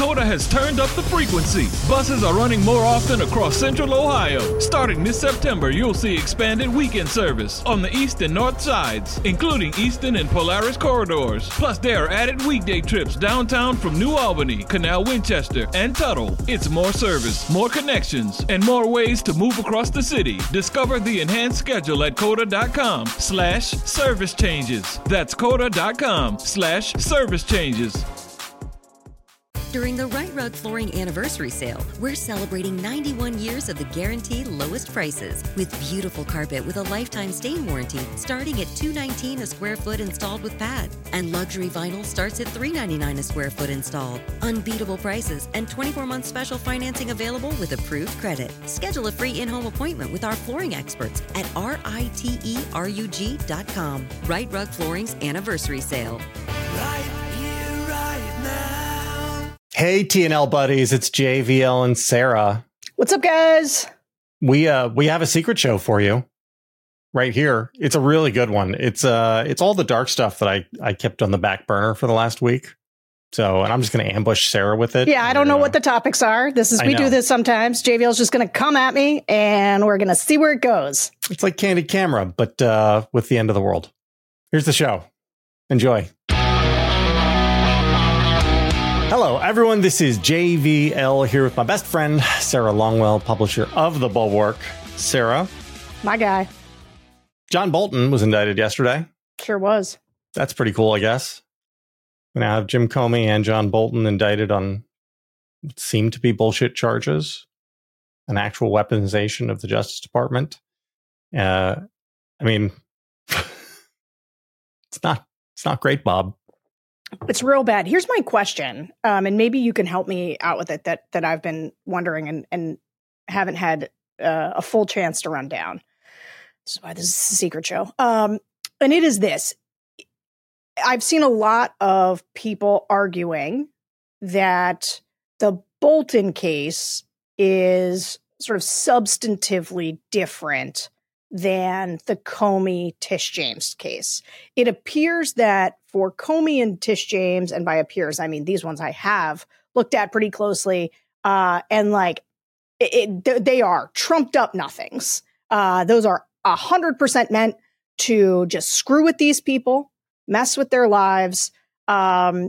COTA has turned up the frequency. Buses are running more often across Central Ohio. Starting this September, you'll see expanded weekend service on the east and north sides, including Easton and Polaris corridors. Plus, there are added weekday trips downtown from New Albany, Canal Winchester, and Tuttle. It's more service, more connections, and more ways to move across the city. Discover the enhanced schedule at COTA.com/service changes. That's COTA.com/service changes. During the Right Rug Flooring Anniversary Sale, we're celebrating 91 years of the guaranteed lowest prices with beautiful carpet with a lifetime stain warranty starting at $219 a square foot installed with pad. And luxury vinyl starts at $399 a square foot installed. Unbeatable prices and 24-month special financing available with approved credit. Schedule a free in-home appointment with our flooring experts at RITERUG.com. Right Rug Flooring's Anniversary Sale. Right here, right now. Hey, TNL buddies, it's JVL and Sarah. What's up, guys? We have a secret show for you right here. It's a really good one. It's all the dark stuff that I kept on the back burner for the last week. So, and I'm just going to ambush Sarah with it. Yeah, I don't know what the topics are. We do this sometimes. JVL's just going to come at me and we're going to see where it goes. It's like Candid Camera, but with the end of the world. Here's the show. Enjoy. Hello, everyone. This is JVL here with my best friend, Sarah Longwell, publisher of The Bulwark. Sarah. My guy. John Bolton was indicted yesterday. Sure was. That's pretty cool, I guess. We now have Jim Comey and John Bolton indicted on what seem to be bullshit charges, an actual weaponization of the Justice Department. I mean, it's not great, Bob. It's real bad. Here's my question, and maybe you can help me out with it that I've been wondering and haven't had a full chance to run down. This is why this is a secret show. And it is this. I've seen a lot of people arguing that the Bolton case is sort of substantively different than the Comey Tish James case. It appears that for Comey and Tish James, and by appears, I mean these ones I have looked at pretty closely, and like they are trumped up nothings. Those are 100% meant to just screw with these people, mess with their lives, and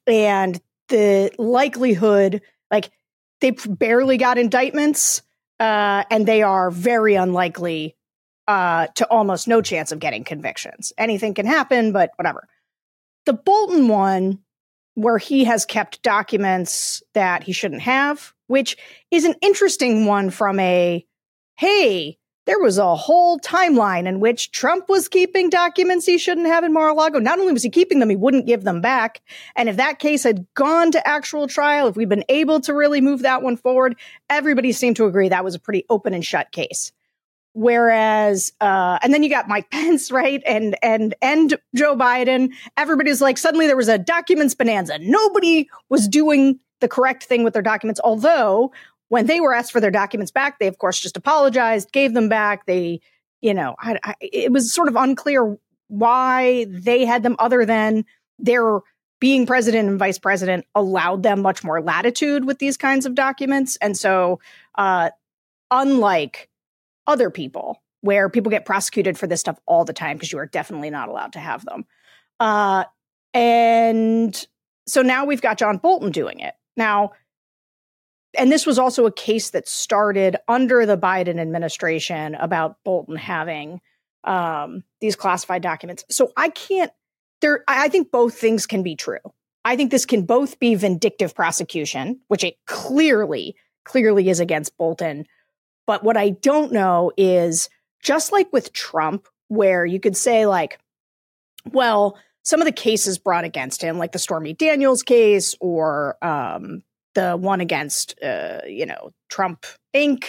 the likelihood, like they barely got indictments, and they are very unlikely to almost no chance of getting convictions. Anything can happen, but whatever. The Bolton one, where he has kept documents that he shouldn't have, which is an interesting one from hey, there was a whole timeline in which Trump was keeping documents he shouldn't have in Mar-a-Lago. Not only was he keeping them, he wouldn't give them back. And if that case had gone to actual trial, if we'd been able to really move that one forward, everybody seemed to agree that was a pretty open and shut case. Whereas, and then you got Mike Pence, right? And Joe Biden. Everybody's like, suddenly there was a documents bonanza. Nobody was doing the correct thing with their documents. Although when they were asked for their documents back, they of course just apologized, gave them back. They, it was sort of unclear why they had them, other than their being president and vice president allowed them much more latitude with these kinds of documents. And so, unlike other people, where people get prosecuted for this stuff all the time because you are definitely not allowed to have them. And so now we've got John Bolton doing it. Now, and this was also a case that started under the Biden administration about Bolton having these classified documents. So I think both things can be true. I think this can both be vindictive prosecution, which it clearly is against Bolton. But what I don't know is, just like with Trump, where you could say like, well, some of the cases brought against him, like the Stormy Daniels case or the one against, Trump Inc.,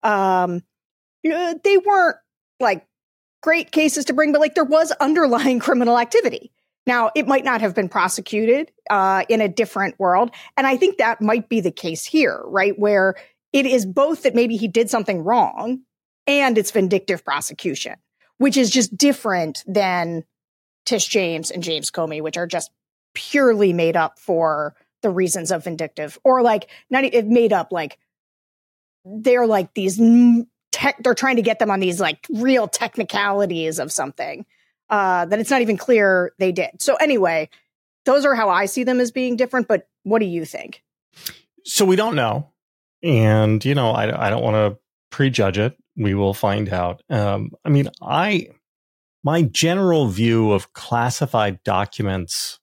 they weren't like great cases to bring, but like there was underlying criminal activity. Now, it might not have been prosecuted in a different world. And I think that might be the case here, right? Where it is both that maybe he did something wrong and it's vindictive prosecution, which is just different than Tish James and James Comey, which are just purely made up for the reasons of vindictive, or like not it made up, like they're like these they're trying to get them on these like real technicalities of something that it's not even clear they did. So anyway, those are how I see them as being different. But what do you think? So we don't know. And, you know, I don't want to prejudge it. We will find out. I mean, my general view of classified documents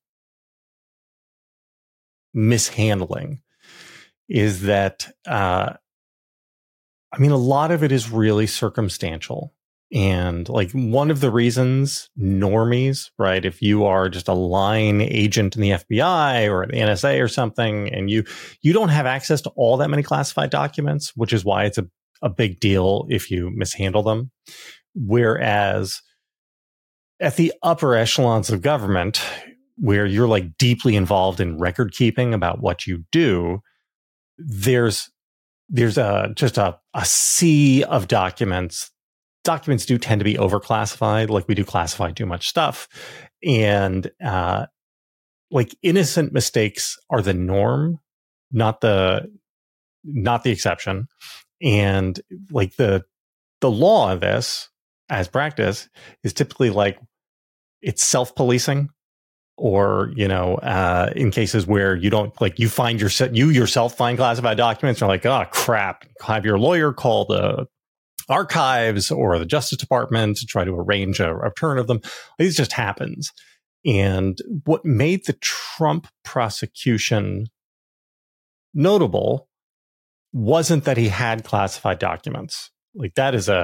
mishandling is that, I mean, a lot of it is really circumstantial. And like one of the reasons normies, right, if you are just a line agent in the FBI or the NSA or something, and you don't have access to all that many classified documents, which is why it's a big deal if you mishandle them. Whereas at the upper echelons of government, where you're like deeply involved in record keeping about what you do, there's just a sea of documents. Documents do tend to be overclassified, like we do classify too much stuff. And like innocent mistakes are the norm, not the exception. And like the law of this as practice is typically like it's self-policing, or, you know, in cases where you don't like you yourself find classified documents, you're like, oh crap, have your lawyer call the archives or the Justice Department to try to arrange a return of them. This just happens. And what made the Trump prosecution notable wasn't that he had classified documents. Like that is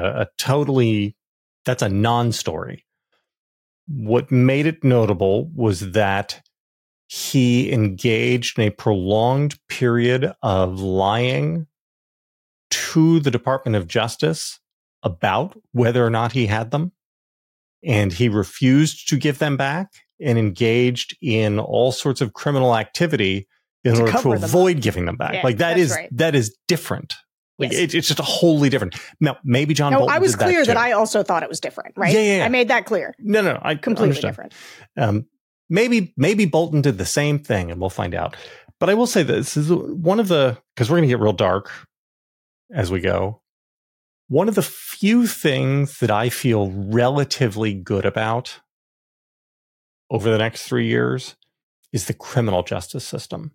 that's a non-story. What made it notable was that he engaged in a prolonged period of lying to the Department of Justice about whether or not he had them. And he refused to give them back and engaged in all sorts of criminal activity in order to avoid giving them back. Yeah, like that is different. Like yes. It's just a wholly different. Now, maybe John Bolton I was did clear that I also thought it was different, right? Yeah. I made that clear. No, I completely understand. Different. Maybe Bolton did the same thing, and we'll find out. But I will say this is one of the, because we're going to get real dark as we go. One of the few things that I feel relatively good about over the next 3 years is the criminal justice system.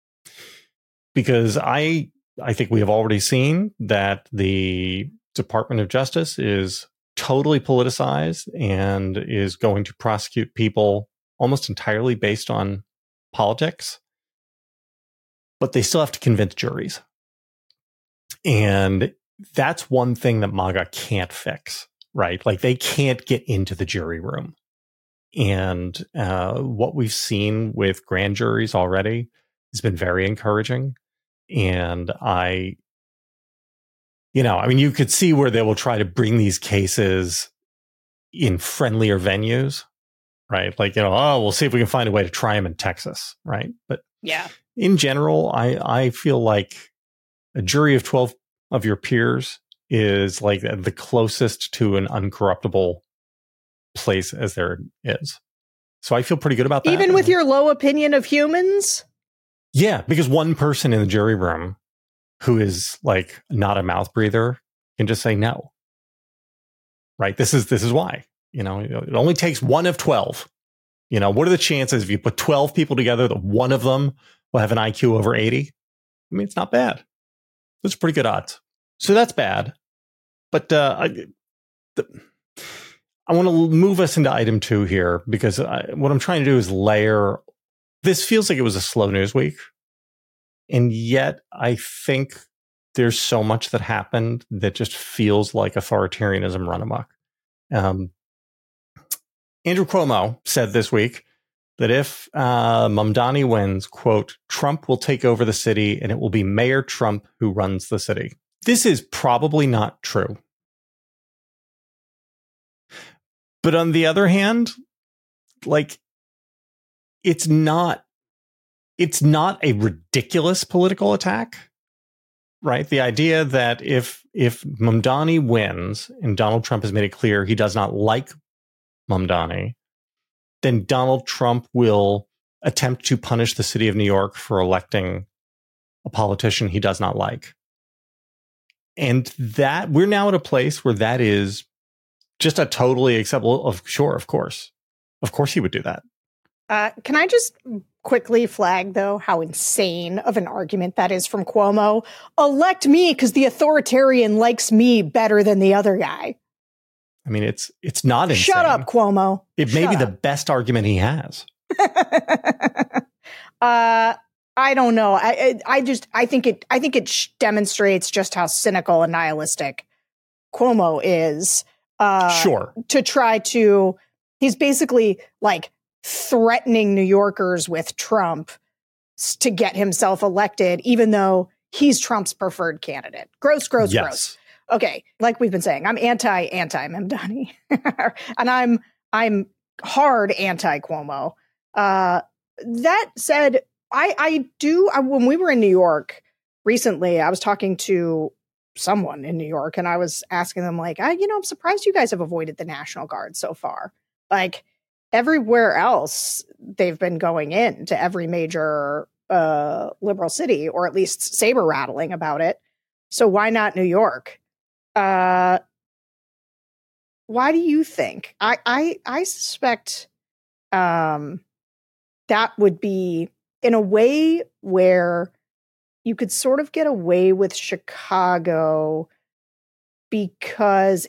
Because I think we have already seen that the Department of Justice is totally politicized and is going to prosecute people almost entirely based on politics. But they still have to convince juries. And that's one thing that MAGA can't fix, right? Like they can't get into the jury room. And what we've seen with grand juries already has been very encouraging. And you could see where they will try to bring these cases in friendlier venues, right? Like, we'll see if we can find a way to try them in Texas, right? But yeah, in general, I feel like a jury of 12 of your peers is like the closest to an uncorruptible place as there is. So I feel pretty good about that. Even with your low opinion of humans? Yeah, because one person in the jury room who is like not a mouth breather can just say no. Right? This is why. It only takes one of 12. What are the chances if you put 12 people together that one of them will have an IQ over 80? I mean, it's not bad. Those are pretty good odds. So that's bad. But I want to move us into item 2 here, because what I'm trying to do is layer. This feels like it was a slow news week. And yet I think there's so much that happened that just feels like authoritarianism run amok. Andrew Cuomo said this week that if Mamdani wins, quote, Trump will take over the city and it will be Mayor Trump who runs the city. This is probably not true. But on the other hand, like, it's not a ridiculous political attack, right? The idea that if Mamdani wins and Donald Trump has made it clear he does not like Mamdani, then Donald Trump will attempt to punish the city of New York for electing a politician he does not like. And that we're now at a place where that is just a totally acceptable. Sure, of course he would do that. Can I just quickly flag, though, how insane of an argument that is from Cuomo? Elect me because the authoritarian likes me better than the other guy. I mean, it's not insane. Shut up, Cuomo. It may be the best argument he has. I don't know. I think it demonstrates just how cynical and nihilistic Cuomo is. Sure. To try to, he's basically like threatening New Yorkers with Trump to get himself elected, even though he's Trump's preferred candidate. Gross. Okay, like we've been saying, I'm anti Mamdani, and I'm hard anti Cuomo. That said, when we were in New York recently, I was talking to someone in New York, and I was asking them, like, I'm surprised you guys have avoided the National Guard so far. Like, everywhere else, they've been going into every major liberal city, or at least saber rattling about it. So why not New York? Why do you think? I suspect that would be in a way where you could sort of get away with Chicago because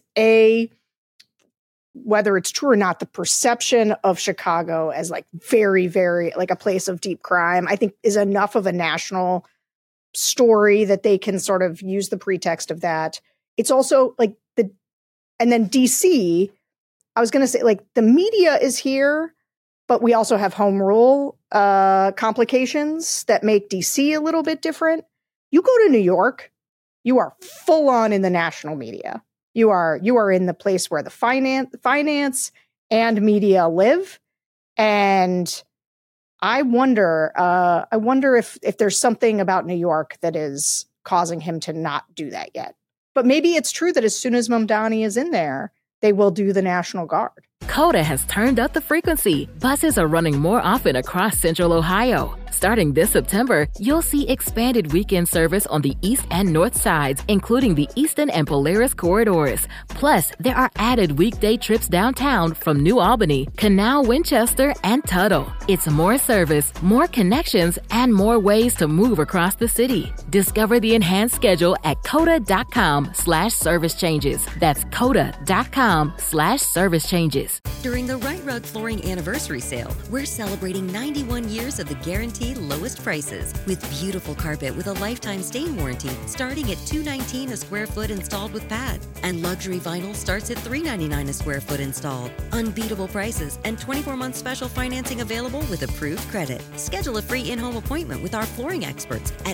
whether it's true or not, the perception of Chicago as like very, very like a place of deep crime, I think is enough of a national story that they can sort of use the pretext of that. It's also like and then DC, I was going to say, like, the media is here, but we also have home rule complications that make DC a little bit different. You go to New York, you are full on in the national media. You are in the place where the finance and media live. And I wonder if there's something about New York that is causing him to not do that yet. But maybe it's true that as soon as Mamdani is in there, they will do the National Guard. Coda has turned up the frequency. Buses are running more often across Central Ohio. Starting this September, you'll see expanded weekend service on the east and north sides, including the Eastern and Polaris corridors. Plus, there are added weekday trips downtown from New Albany, Canal, Winchester, and Tuttle. It's more service, more connections, and more ways to move across the city. Discover the enhanced schedule at coda.com/service changes. That's coda.com/service changes. During the Right Rug Flooring Anniversary Sale, we're celebrating 91 years of the guaranteed lowest prices with beautiful carpet with a lifetime stain warranty starting at $219 a square foot installed with pad. And luxury vinyl starts at $399 a square foot installed. Unbeatable prices and 24-month special financing available with approved credit. Schedule a free in-home appointment with our flooring experts at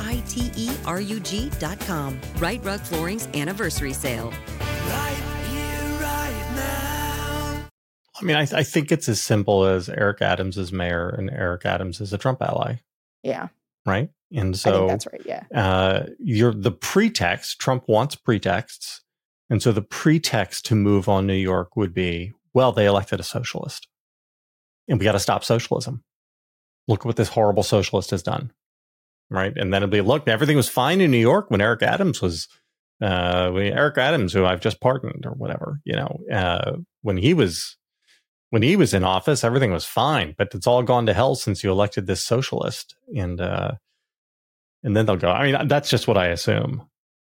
riterug.com. Right Rug Flooring's Anniversary Sale. Right here, right now. I mean, I think it's as simple as Eric Adams is mayor and Eric Adams is a Trump ally. Yeah. Right? And so I think that's right, yeah. You're the pretext. Trump wants pretexts. And so the pretext to move on New York would be, well, they elected a socialist. And we got to stop socialism. Look what this horrible socialist has done. Right? And then it'll be, look, everything was fine in New York when Eric Adams was Eric Adams, who I've just pardoned or whatever, when he was in office, everything was fine, but it's all gone to hell since you elected this socialist. And then they'll go, I mean, that's just what I assume.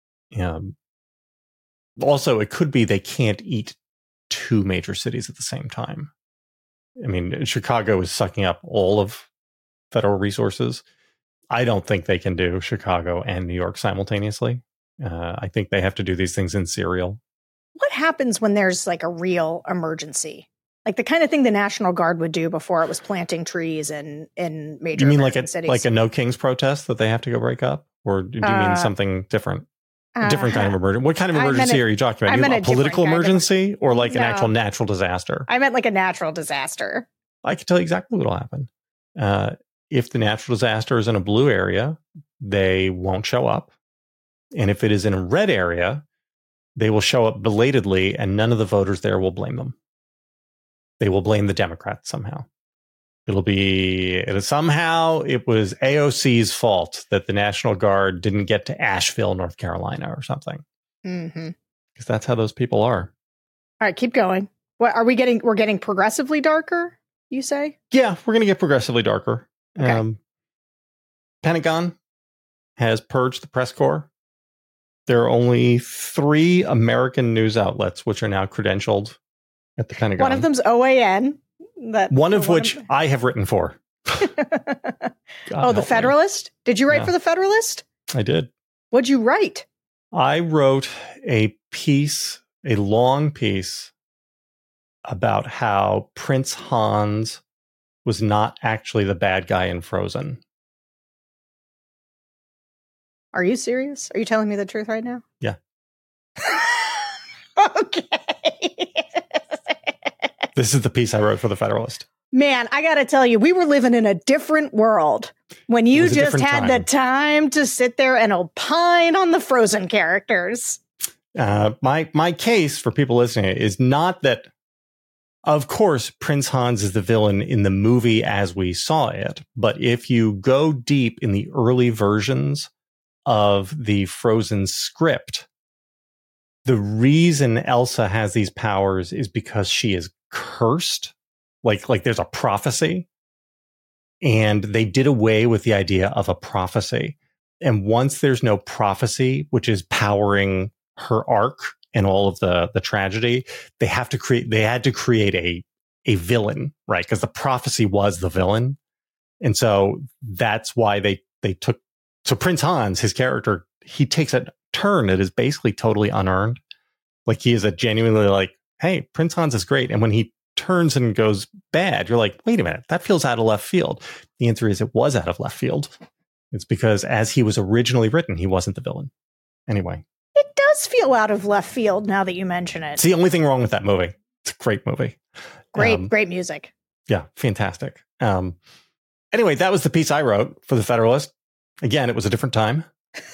Also, it could be they can't eat two major cities at the same time. I mean, Chicago is sucking up all of federal resources. I don't think they can do Chicago and New York simultaneously. I think they have to do these things in serial. What happens when there's like a real emergency? Like the kind of thing the National Guard would do before it was planting trees in major cities. Like a No Kings protest that they have to go break up? Or do you mean something different? A different kind of emergency? What kind of emergency are you talking about? A political emergency or like an actual natural disaster? I meant like a natural disaster. I can tell you exactly what will happen. If the natural disaster is in a blue area, they won't show up. And if it is in a red area, they will show up belatedly and none of the voters there will blame them. They will blame the Democrats somehow. Somehow it was AOC's fault that the National Guard didn't get to Asheville, North Carolina or something. Mm-hmm. Because that's how those people are. All right, keep going. What are we getting? We're getting progressively darker, you say? Yeah, we're going to get progressively darker. Okay. Pentagon has purged the press corps. There are only 3 American news outlets which are now credentialed at the Pentagon. One of them's OAN. One of which I have written for. The Federalist? Did you write for the Federalist? I did. What'd you write? I wrote a long piece about how Prince Hans was not actually the bad guy in Frozen. Are you serious? Are you telling me the truth right now? Yeah. Okay. This is the piece I wrote for the Federalist. Man, I got to tell you, we were living in a different world when you just had the time to sit there and opine on the Frozen characters. My case for people listening is not that, of course, Prince Hans is the villain in the movie as we saw it. But if you go deep in the early versions of the Frozen script, the reason Elsa has these powers is because she is cursed. Like there's a prophecy, and they did away with the idea of a prophecy. And once there's no prophecy, which is powering her arc and all of the tragedy, they had to create a villain, right? Because the prophecy was the villain. And so that's why they took, so Prince Hans, his character, he takes a turn that is basically totally unearned. Like he is a genuinely like, hey, Prince Hans is great. And when he turns and goes bad, you're like, wait a minute, that feels out of left field. The answer is it was out of left field. It's because as he was originally written, he wasn't the villain. Anyway. It does feel out of left field now that you mention it. It's the only thing wrong with that movie. It's a great movie. Great music. Yeah, fantastic. Anyway, that was the piece I wrote for the Federalist. Again, it was a different time.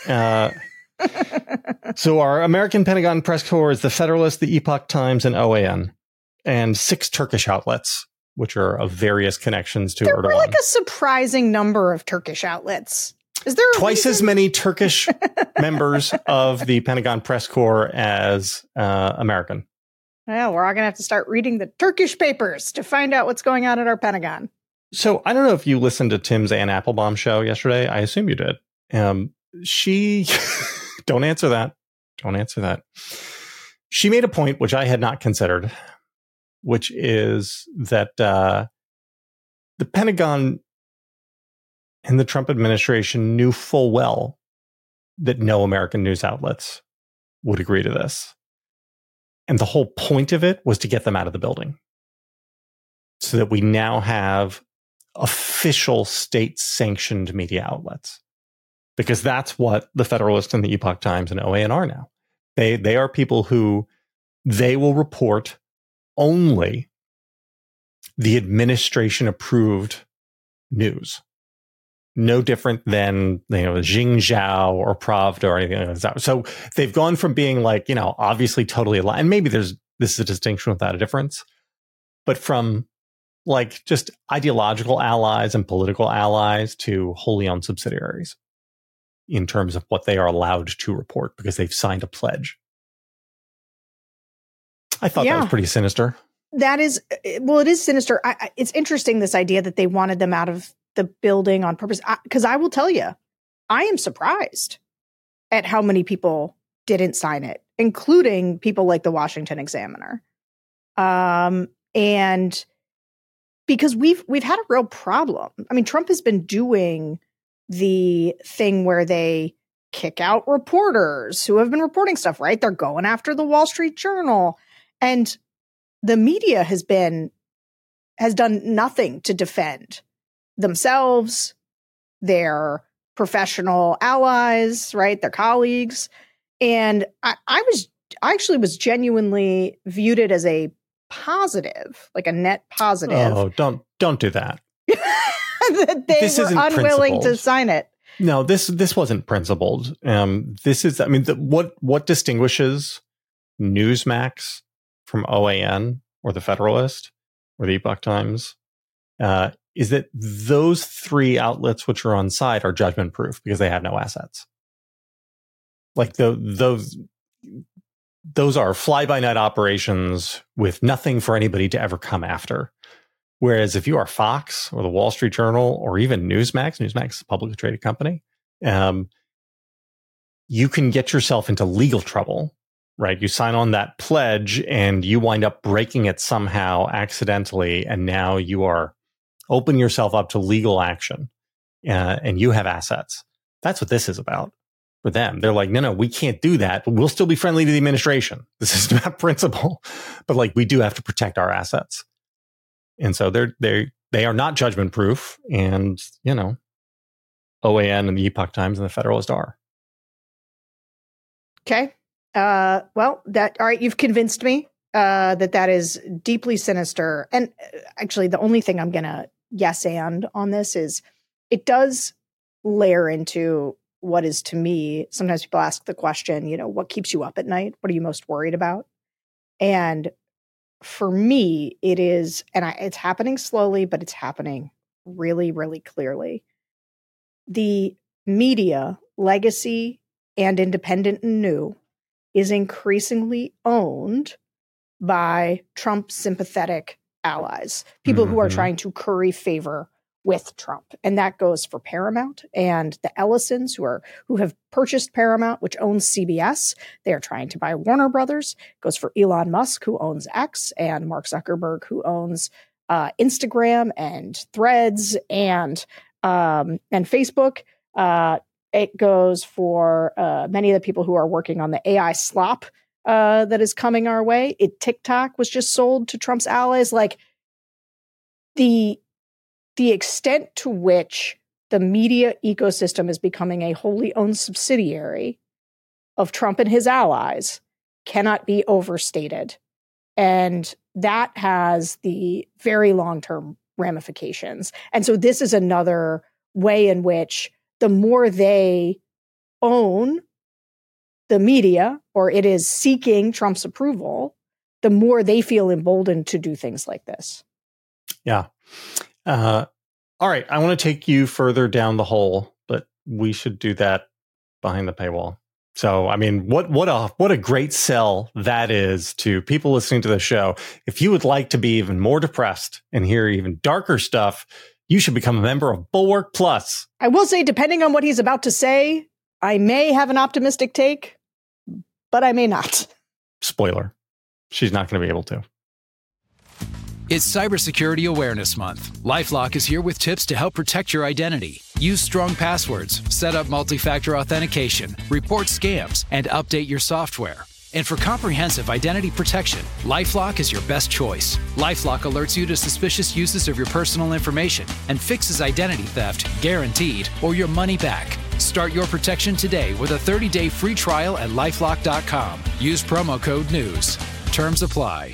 So our American Pentagon press corps is the Federalist, the Epoch Times, and OAN, and 6 Turkish outlets, which are of various connections to Erdogan. There were like a surprising number of Turkish outlets. Is there twice as many Turkish members of the Pentagon press corps as American? Well, we're all going to have to start reading the Turkish papers to find out what's going on at our Pentagon. So I don't know if you listened to Tim's Ann Applebaum show yesterday. I assume you did. She don't answer that. Don't answer that. She made a point which I had not considered, which is that the Pentagon and the Trump administration knew full well that no American news outlets would agree to this. And the whole point of it was to get them out of the building so that we now have official state-sanctioned media outlets. Because that's what the Federalist and the Epoch Times and OAN are now. They are people who they will report only the administration-approved news. No different than, Xinjiao or Pravda or anything like that. So they've gone from being like, obviously totally aligned. And maybe this is a distinction without a difference. But from like just ideological allies and political allies to wholly owned subsidiaries in terms of what they are allowed to report because they've signed a pledge. I thought that was pretty sinister. That is, well, it is sinister. It's interesting, this idea that they wanted them out of the building on purpose. Because I will tell you, I am surprised at how many people didn't sign it, including people like the Washington Examiner. And because we've had a real problem. I mean, Trump has been doing the thing where they kick out reporters who have been reporting stuff, right? They're going after the Wall Street Journal. And the media has done nothing to defend themselves, their professional allies, right? Their colleagues. And I actually was genuinely viewed it as a positive, like a net positive. Oh, don't do that. That they were unwilling to sign it. No, this wasn't principled. This is, what distinguishes Newsmax from OAN or the Federalist or the Epoch Times is that those three outlets which are on site are judgment proof because they have no assets. Like those are fly-by-night operations with nothing for anybody to ever come after. Whereas if you are Fox or the Wall Street Journal or even Newsmax is a publicly traded company, you can get yourself into legal trouble, right? You sign on that pledge and you wind up breaking it somehow accidentally, and now you are opening yourself up to legal action, and you have assets. That's what this is about for them. They're like, no, we can't do that, but we'll still be friendly to the administration. This is not principle, but like we do have to protect our assets. And so they are not judgment proof, and OAN and the Epoch Times and the Federalist are. Okay. Well, all right. You've convinced me that is deeply sinister. And actually, the only thing I'm going to yes and on this is it does layer into what is, to me, sometimes people ask the question, what keeps you up at night? What are you most worried about? And for me, it is, and it's happening slowly, but it's happening really, really clearly. The media, legacy and independent and new, is increasingly owned by Trump sympathetic allies, people who are trying to curry favor with Trump. And that goes for Paramount and the Ellisons who have purchased Paramount, which owns CBS. They are trying to buy Warner Brothers. It goes for Elon Musk, who owns X, and Mark Zuckerberg, who owns Instagram and Threads and Facebook. It goes for many of the people who are working on the AI slop that is coming our way. TikTok was just sold to Trump's allies. Like the extent to which the media ecosystem is becoming a wholly owned subsidiary of Trump and his allies cannot be overstated. And that has the very long-term ramifications. And so this is another way in which the more they own the media, or it is seeking Trump's approval, the more they feel emboldened to do things like this. Yeah. All right. I want to take you further down the hole, but we should do that behind the paywall. So, I mean, what a great sell that is to people listening to the show. If you would like to be even more depressed and hear even darker stuff, you should become a member of Bulwark Plus. I will say, depending on what he's about to say, I may have an optimistic take, but I may not. Spoiler. She's not going to be able to. It's Cybersecurity Awareness Month. LifeLock is here with tips to help protect your identity. Use strong passwords, set up multi-factor authentication, report scams, and update your software. And for comprehensive identity protection, LifeLock is your best choice. LifeLock alerts you to suspicious uses of your personal information and fixes identity theft, guaranteed, or your money back. Start your protection today with a 30-day free trial at LifeLock.com. Use promo code NEWS. Terms apply.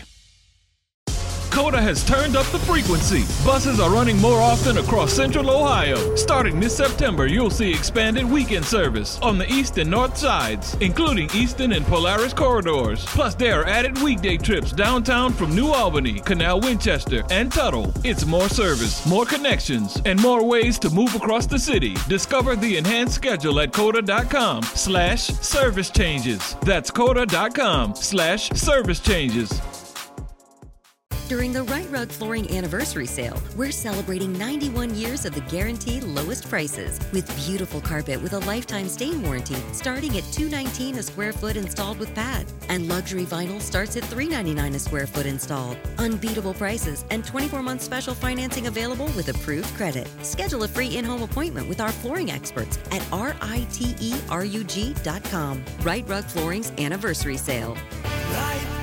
Coda has turned up the frequency. Buses are running more often across Central Ohio. Starting this September, you'll see expanded weekend service on the east and north sides, including Eastern and Polaris corridors. Plus, there are added weekday trips downtown from New Albany, Canal Winchester, and Tuttle. It's more service, more connections, and more ways to move across the city. Discover the enhanced schedule at coda.com/service changes. That's coda.com/service changes. During the Right Rug Flooring Anniversary Sale, we're celebrating 91 years of the guaranteed lowest prices with beautiful carpet with a lifetime stain warranty starting at $219 a square foot installed with pad. And luxury vinyl starts at $399 a square foot installed. Unbeatable prices and 24-month special financing available with approved credit. Schedule a free in-home appointment with our flooring experts at riterug.com. Right Rug Flooring's Anniversary Sale. Right